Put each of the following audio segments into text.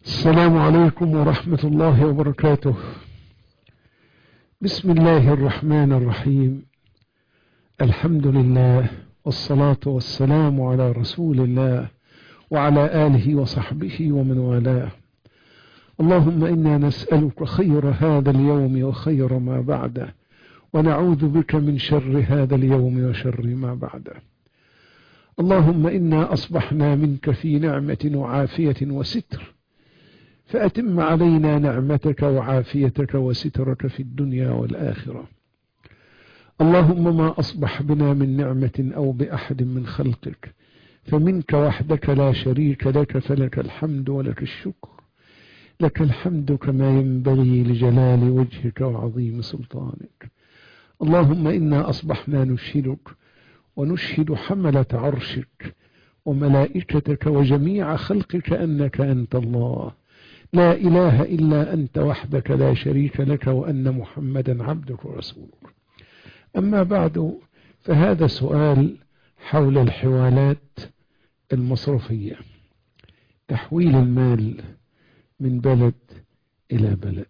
السلام عليكم ورحمة الله وبركاته. بسم الله الرحمن الرحيم. الحمد لله والصلاة والسلام على رسول الله وعلى آله وصحبه ومن والاه. اللهم إنا نسألك خير هذا اليوم وخير ما بعده، ونعوذ بك من شر هذا اليوم وشر ما بعده. اللهم إنا أصبحنا منك في نعمة وعافية وستر، فأتم علينا نعمتك وعافيتك وسترك في الدنيا والآخرة. اللهم ما أصبح بنا من نعمة أو بأحد من خلقك فمنك وحدك لا شريك لك، فلك الحمد ولك الشكر. لك الحمد كما ينبغي لجلال وجهك وعظيم سلطانك. اللهم إنا أصبحنا نشهدك ونشهد حملة عرشك وملائكتك وجميع خلقك أنك أنت الله، لا إله إلا أنت وحدك لا شريك لك، وأن محمدا عبدك ورسولك. أما بعد، فهذا سؤال حول الحوالات المصرفية، تحويل المال من بلد إلى بلد.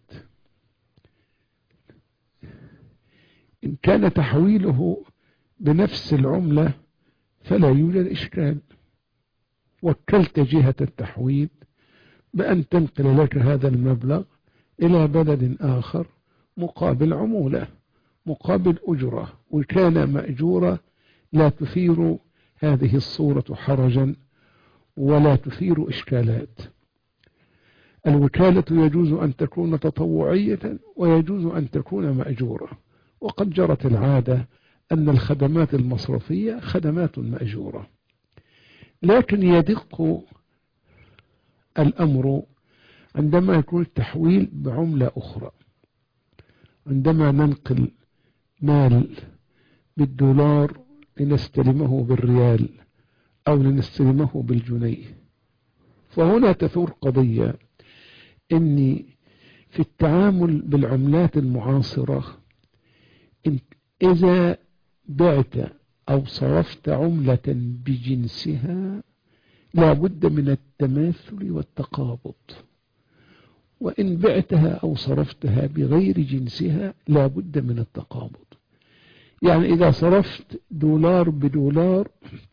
إن كان تحويله بنفس العملة فلا يوجد إشكال، وكلت جهة التحويل بأن تنقل لك هذا المبلغ إلى بلد آخر مقابل عمولة، مقابل أجرة، وكان مأجورة، لا تثير هذه الصورة حرجا ولا تثير إشكالات. الوكالة يجوز أن تكون تطوعية ويجوز أن تكون مأجورة، وقد جرت العادة أن الخدمات المصرفية خدمات مأجورة. لكن يدق الأمر عندما يكون التحويل بعملة أخرى، عندما ننقل مال بالدولار لنستلمه بالريال أو لنستلمه بالجنيه. فهنا تثور قضية إني في التعامل بالعملات المعاصرة، إذا بعت أو صرفت عملة بجنسها لا بد من التماثل والتقابض، وإن بعتها أو صرفتها بغير جنسها لا بد من التقابض. يعني إذا صرفت دولار بدولار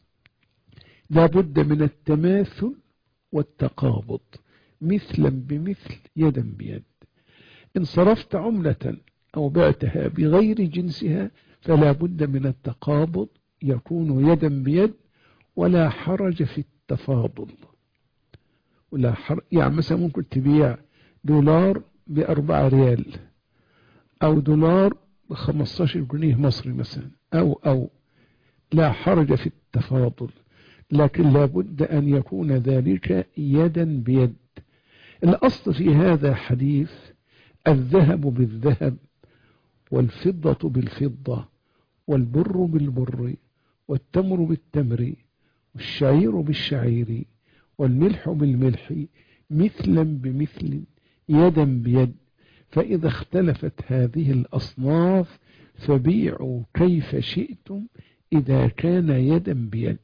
لا بد من التماثل والتقابض، مثلا بمثل يدا بيد. إن صرفت عملة أو بعتها بغير جنسها فلا بد من التقابض، يكون يدا بيد ولا حرج في التفاضل ولا حرج. يعني مثلا ممكن تبيع دولار ب4 ريال أو دولار ب15 جنيه مصري مثلا، أو لا حرج في التفاضل، لكن لا بد أن يكون ذلك يدا بيد. الأصل في هذا حديث الذهب بالذهب والفضة بالفضة والبر بالبر والتمر بالتمر والشعير بالشعير والملح بالملح مثلا بمثل يدا بيد. فإذا اختلفت هذه الأصناف فبيعوا كيف شئتم إذا كان يدا بيد.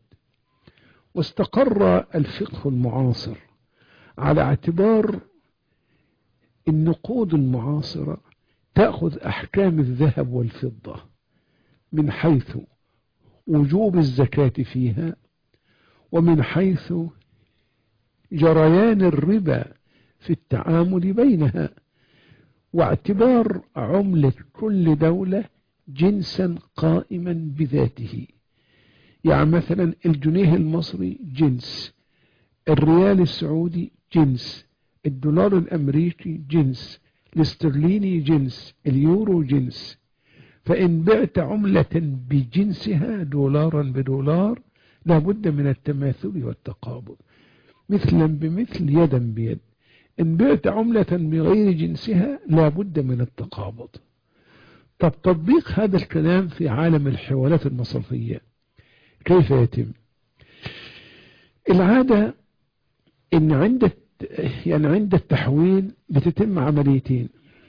واستقر الفقه المعاصر على اعتبار النقود المعاصرة تأخذ أحكام الذهب والفضة من حيث وجوب الزكاة فيها، ومن حيث جريان الربا في التعامل بينها، واعتبار عملة كل دولة جنسا قائما بذاته. يعني مثلا الجنيه المصري جنس، الريال السعودي جنس، الدولار الأمريكي جنس، الاسترليني جنس، اليورو جنس. فإن بعت عملة بجنسها دولارا بدولار لا بد من التماثل والتقابض، مثلا بمثل يدا بيد. إن بعت عملة بغير جنسها لا بد من التقابض. طب تطبيق هذا الكلام في عالم الحوالات المصرفية كيف يتم؟ العادة إن عند التحويل بتتم عمليتين.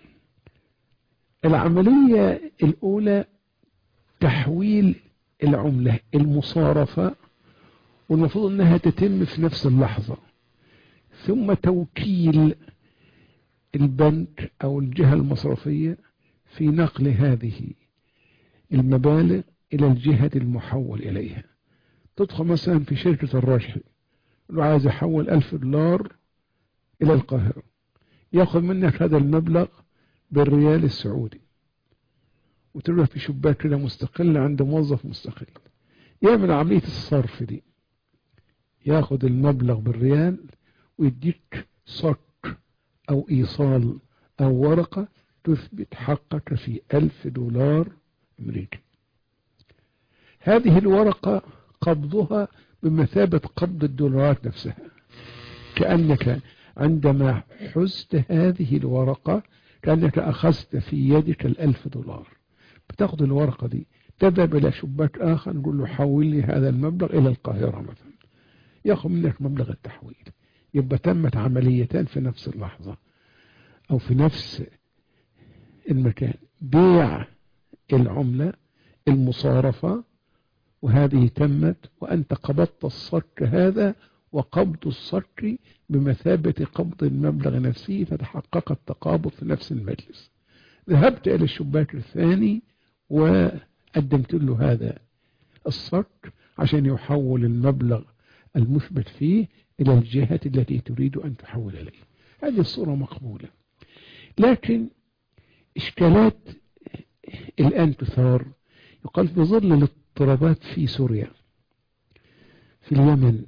العملية الأولى تحويل العملة المصارفة، والمفروض أنها تتم في نفس اللحظة. ثم توكيل البنك أو الجهة المصرفية في نقل هذه المبالغ إلى الجهة المحول إليها. تدخل مثلا في شركة الرشح، لو عايز يحول $1000 إلى القاهرة، يأخذ منك هذا المبلغ بالريال السعودي، وتروح في شباك كده مستقل عند موظف مستقل يعمل عملية الصرف دي، ياخذ المبلغ بالريال ويديك صك أو إيصال أو ورقة تثبت حقك في $1000 أمريكي. هذه الورقة قبضها بمثابة قبض الدولارات نفسها، كأنك عندما حزت هذه الورقة كأنك أخذت في يدك $1000. بتاخذ الورقة دي تذهب إلى شباك آخر نقول له حول لي هذا المبلغ إلى القاهرة مثلا، يأخذ منك مبلغ التحويل. يبقى تمت عمليتان في نفس اللحظة أو في نفس المكان، بيع العملة المصارفة وهذه تمت، وأنت قبضت الصك هذا، وقبض الصك بمثابة قبض المبلغ نفسه، فتحقق التقابض في نفس المجلس. ذهبت إلى الشباك الثاني وقدمت له هذا الصك عشان يحول المبلغ المثبت فيه إلى الجهة التي تريد أن تحول إليه. هذه الصورة مقبولة، لكن إشكالات الآن تثار. يقال في ظل الاضطرابات في سوريا، في اليمن،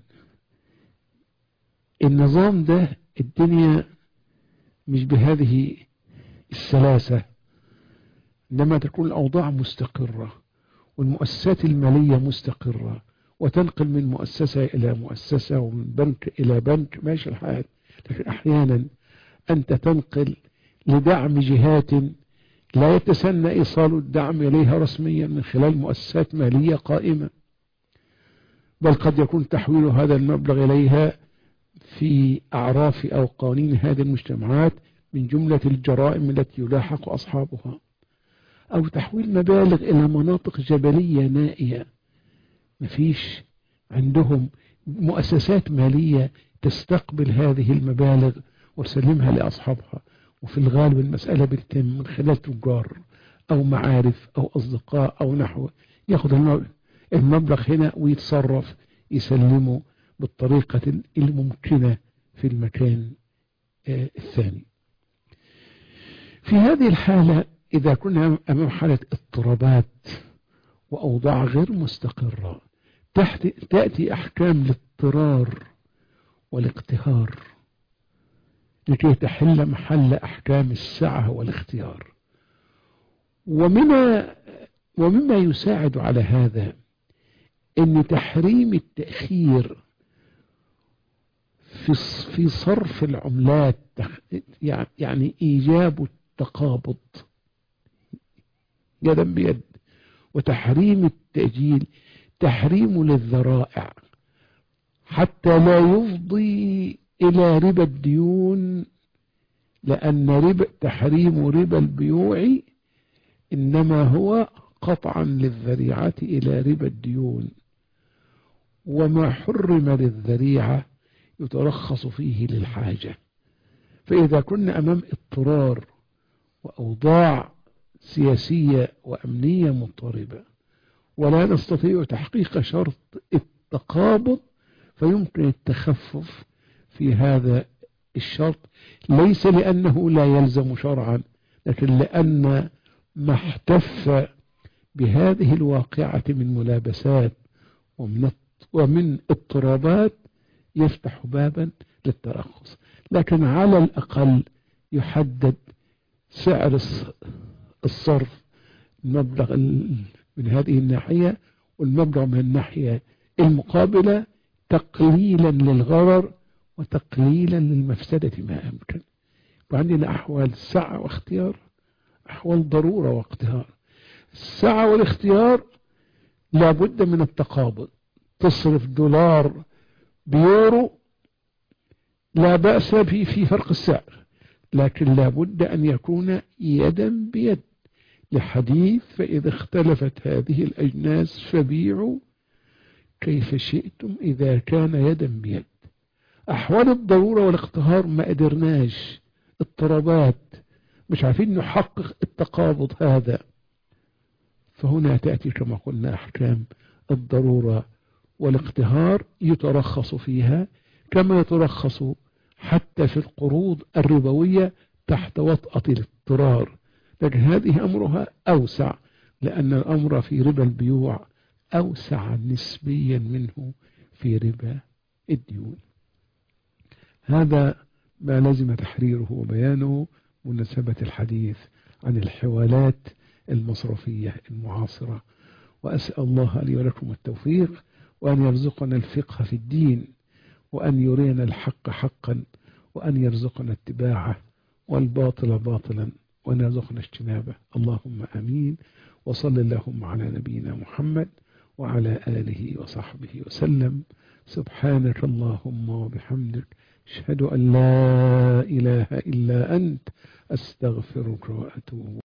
النظام ده الدنيا مش بهذه السلاسة. عندما تكون الأوضاع مستقرة والمؤسسات المالية مستقرة، وتنقل من مؤسسة إلى مؤسسة ومن بنك إلى بنك، ماشي الحال. لكن أحيانا أنت تنقل لدعم جهات لا يتسنى إيصال الدعم إليها رسميا من خلال مؤسسات مالية قائمة، بل قد يكون تحويل هذا المبلغ إليها في أعراف أو قوانين هذه المجتمعات من جملة الجرائم التي يلاحق أصحابها، أو تحويل مبالغ إلى مناطق جبلية نائية مفيش عندهم مؤسسات مالية تستقبل هذه المبالغ وتسلمها لأصحابها. وفي الغالب المسألة بتتم من خلال تجار أو معارف أو أصدقاء أو نحو، يأخذ المبلغ هنا ويتصرف يسلمه بالطريقة الممكنة في المكان الثاني. في هذه الحالة إذا كنا أمام حالة اضطرابات وأوضاع غير مستقرة، تأتي أحكام الاضطرار والاقتهار لكي تحل محل أحكام السعة والاختيار. ومما يساعد على هذا أن تحريم التأخير في صرف العملات، يعني إيجاب التقابض يدا بيد، وتحريم التأجيل تحريم للذرائع حتى لا يفضي إلى ربا الديون، لأن تحريم ربا البيوع إنما هو قطعا للذريعة إلى ربا الديون، وما حرم للذريعة يترخص فيه للحاجة. فإذا كنا أمام اضطرار وأوضاع سياسية وأمنية مضطربة ولا نستطيع تحقيق شرط التقابض، فيمكن التخفف في هذا الشرط، ليس لأنه لا يلزم شرعا، لكن لأن ما احتف بهذه الواقعة من ملابسات ومن اضطرابات يفتح بابا للترخص. لكن على الأقل يحدد سعر الصرف، المبلغ من هذه الناحية والمبلغ من الناحية المقابلة، تقليلا للغرر وتقليلا للمفسدة ما أمكن. وعندنا أحوال سعة واختيار، أحوال ضرورة واقتهار. السعة والاختيار لابد من التقابض، تصرف $1 بيورو لا بأس في فرق السعر، لكن لابد أن يكون يدا بيد، لحديث فإذا اختلفت هذه الأجناس فبيعوا كيف شئتم إذا كان يدا بيد. أحوال الضرورة والاقتهار ما قدرناش، اضطرابات، مش عارفين نحقق التقابض هذا. فهنا تأتي كما قلنا أحكام الضرورة والاقتهار يترخص فيها كما يترخص حتى في القروض الربوية تحت وطأة الاضطرار، لكن هذه أمرها أوسع، لأن الأمر في ربا البيوع أوسع نسبيا منه في ربا الديون. هذا ما لازم تحريره وبيانه مناسبة الحديث عن الحوالات المصرفية المعاصرة. وأسأل الله لي ولكم التوفيق، وأن يرزقنا الفقه في الدين، وأن يرينا الحق حقا، وأن يرزقنا اتباعه، والباطل باطلا، وأن يرزقنا اجتنابه. اللهم آمين. وصل اللهم على نبينا محمد وعلى آله وصحبه وسلم. سبحانك اللهم وبحمدك، أشهد أن لا إله إلا أنت، أستغفرك وأتوب